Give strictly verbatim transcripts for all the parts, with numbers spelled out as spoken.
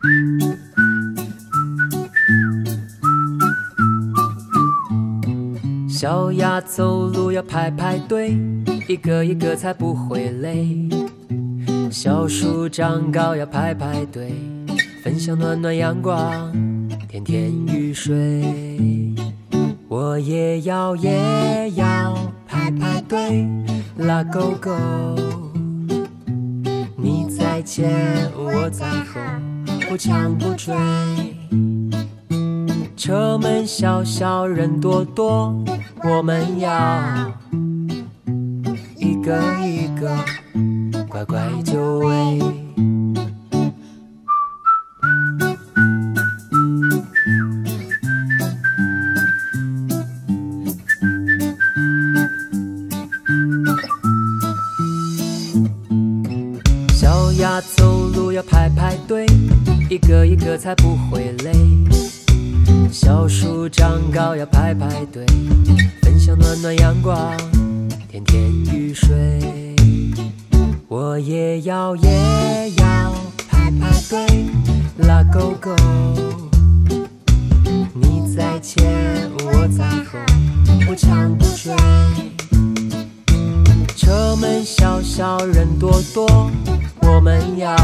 小鸭走路要排排队，一个一个才不会累。小树长高要排排队，分享暖暖阳光，甜甜雨水。我也要也要排排队，拉勾勾。你在前，我在后，不抢不追。车门小小人多多，我们要一个一个乖乖就位。小鸭走路要排排队，一个一个才不会累。小树长高要排排队，分享暖暖阳光，甜甜雨水。我也要也要排排队，拉勾勾。你在前，我在后，不抢不追。车门小小人多多，我们要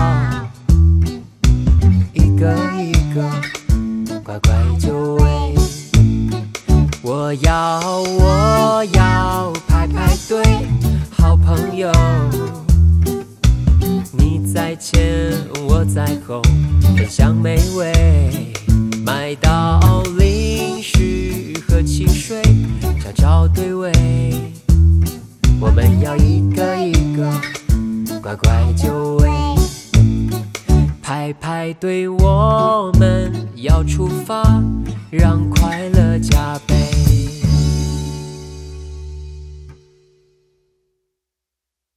一个一个乖乖就位。我要我要排排队，好朋友。你在前，我在后，分享美味。买到零食和汽水，找找对味。我们要一个一个乖乖就位。排排队，我们要出发，让快乐